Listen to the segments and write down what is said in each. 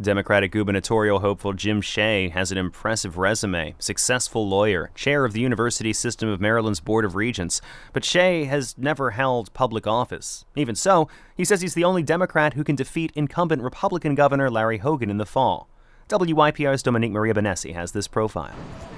Democratic gubernatorial hopeful Jim Shea has an impressive resume, successful lawyer, chair of the University System of Maryland's Board of Regents. But Shea has never held public office. Even so, he says he's the only Democrat who can defeat incumbent Republican Governor Larry Hogan in the fall. WYPR's Dominique Maria Benessi has this profile.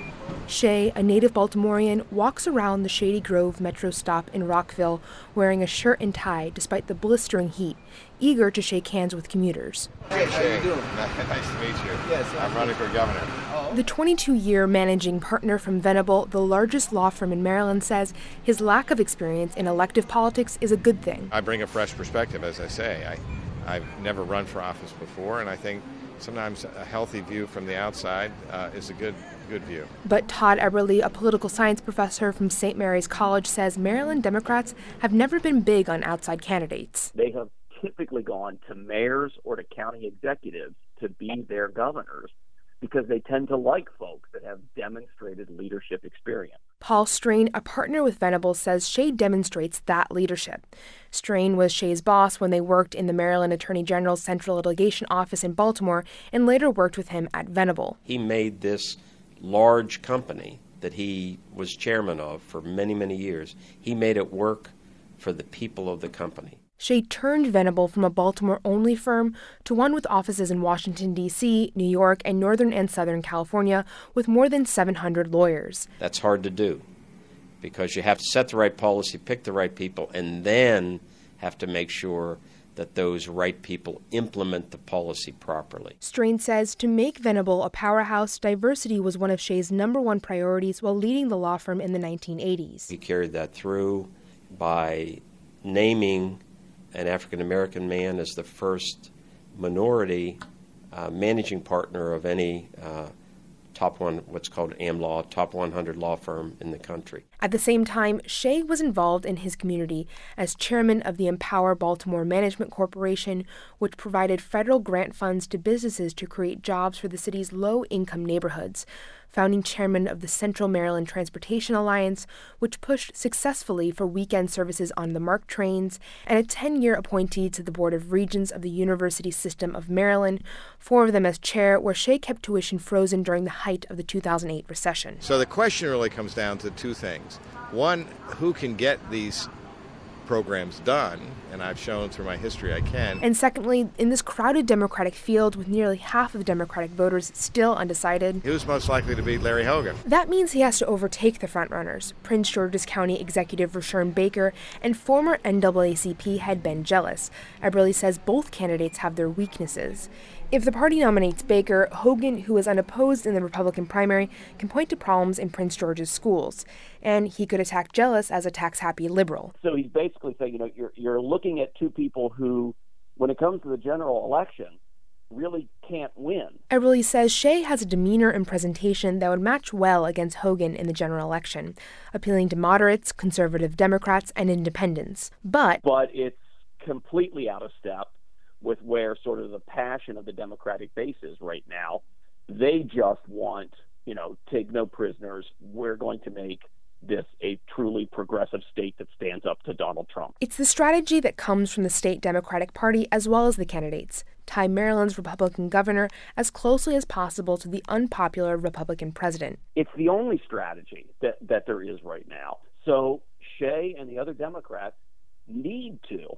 Shea, a native Baltimorean, walks around the Shady Grove metro stop in Rockville wearing a shirt and tie despite the blistering heat, eager to shake hands with commuters. Hey, how you doing? Nice to meet you. Yes, I'm running for governor. The 22-year managing partner from Venable, the largest law firm in Maryland, says his lack of experience in elective politics is a good thing. I bring a fresh perspective, as I say. I've never run for office before, and I think sometimes a healthy view from the outside is a good view. But Todd Eberly, a political science professor from St. Mary's College, says Maryland Democrats have never been big on outside candidates. They have typically gone to mayors or to county executives to be their governors because they tend to like folks that have demonstrated leadership experience. Paul Strain, a partner with Venable, says Shea demonstrates that leadership. Strain was Shea's boss when they worked in the Maryland Attorney General's Central Litigation Office in Baltimore and later worked with him at Venable. He made this large company that he was chairman of for many, many years. He made it work for the people of the company. Shea turned Venable from a Baltimore-only firm to one with offices in Washington, D.C., New York, and Northern and Southern California with more than 700 lawyers. That's hard to do because you have to set the right policy, pick the right people, and then have to make sure that those right people implement the policy properly. Strain says to make Venable a powerhouse, diversity was one of Shea's #1 priorities while leading the law firm in the 1980s. He carried that through by naming an African-American man as the first minority managing partner of any what's called AmLaw, top 100 law firm in the country. At the same time, Shea was involved in his community as chairman of the Empower Baltimore Management Corporation, which provided federal grant funds to businesses to create jobs for the city's low-income neighborhoods. Founding chairman of the Central Maryland Transportation Alliance, which pushed successfully for weekend services on the MARC trains, and a 10-year appointee to the Board of Regents of the University System of Maryland, 4 of them as chair, where Shea kept tuition frozen during the height of the 2008 recession. So the question really comes down to 2 things. One, who can get these programs done, and I've shown through my history I can. And secondly, in this crowded Democratic field with nearly half of Democratic voters still undecided, who's most likely to beat Larry Hogan? That means he has to overtake the frontrunners, Prince George's County Executive Rushern Baker and former NAACP head Ben Jealous. Eberly says both candidates have their weaknesses. If the party nominates Baker, Hogan, who is unopposed in the Republican primary, can point to problems in Prince George's schools. And he could attack Jealous as a tax-happy liberal. So he's basically saying, you're looking at 2 people who, when it comes to the general election, really can't win. Eberly says Shea has a demeanor and presentation that would match well against Hogan in the general election, appealing to moderates, conservative Democrats, and independents. But it's completely out of step with where sort of the passion of the Democratic base is right now. They just want, take no prisoners. We're going to make this a truly progressive state that stands up to Donald Trump. It's the strategy that comes from the state Democratic Party as well as the candidates. Tie Maryland's Republican governor as closely as possible to the unpopular Republican president. It's the only strategy that there is right now. So Shea and the other Democrats need to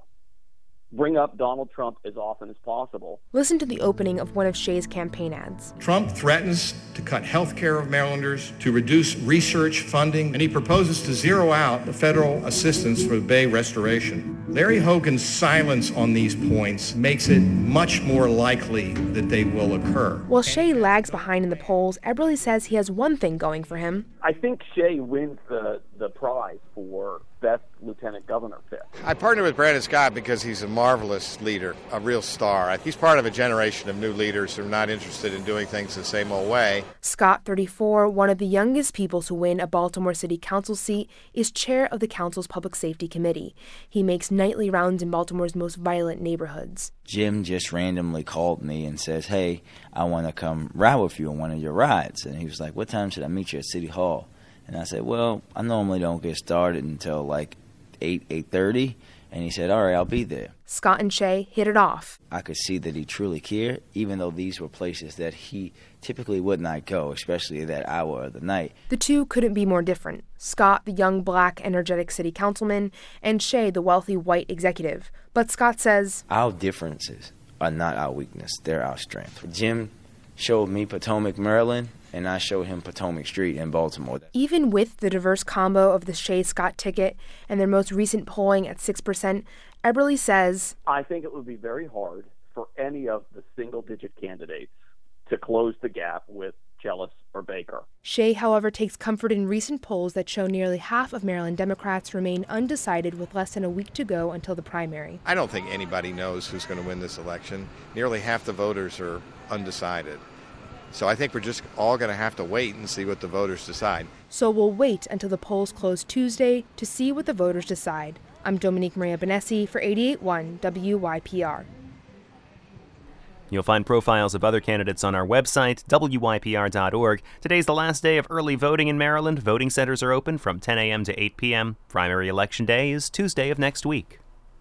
bring up Donald Trump as often as possible. Listen to the opening of one of Shea's campaign ads. Trump threatens to cut health care of Marylanders, to reduce research funding, and he proposes to zero out the federal assistance for the Bay restoration. Larry Hogan's silence on these points makes it much more likely that they will occur. While Shea lags behind in the polls, Eberly says he has one thing going for him. I think Shea wins the prize for best lieutenant governor pick. I partner with Brandon Scott because he's a marvelous leader, a real star. He's part of a generation of new leaders who are not interested in doing things the same old way. Scott, 34, one of the youngest people to win a Baltimore City Council seat, is chair of the council's Public Safety Committee. He makes nightly rounds in Baltimore's most violent neighborhoods. Jim just randomly called me and says, "Hey, I want to come ride with you on one of your rides." And he was like, "What time should I meet you at City Hall?" And I said, "Well, I normally don't get started until like 8:30, And he said, all right, I'll be there. Scott and Shea hit it off. I could see that he truly cared, even though these were places that he typically would not go, especially at that hour of the night. The two couldn't be more different. Scott, the young, black, energetic city councilman, and Shea, the wealthy, white executive. But Scott says, our differences are not our weakness. They're our strength. Jim showed me Potomac, Maryland, and I showed him Potomac Street in Baltimore. Even with the diverse combo of the Shea-Scott ticket and their most recent polling at 6%, Eberly says, I think it would be very hard for any of the single-digit candidates to close the gap with Jealous or Baker. Shea, however, takes comfort in recent polls that show nearly half of Maryland Democrats remain undecided with less than a week to go until the primary. I don't think anybody knows who's going to win this election. Nearly half the voters are undecided. So I think we're just all going to have to wait and see what the voters decide. So we'll wait until the polls close Tuesday to see what the voters decide. I'm Dominique Maria Benessi for 88.1 WYPR. You'll find profiles of other candidates on our website, wypr.org. Today's the last day of early voting in Maryland. Voting centers are open from 10 a.m. to 8 p.m. Primary election day is Tuesday of next week.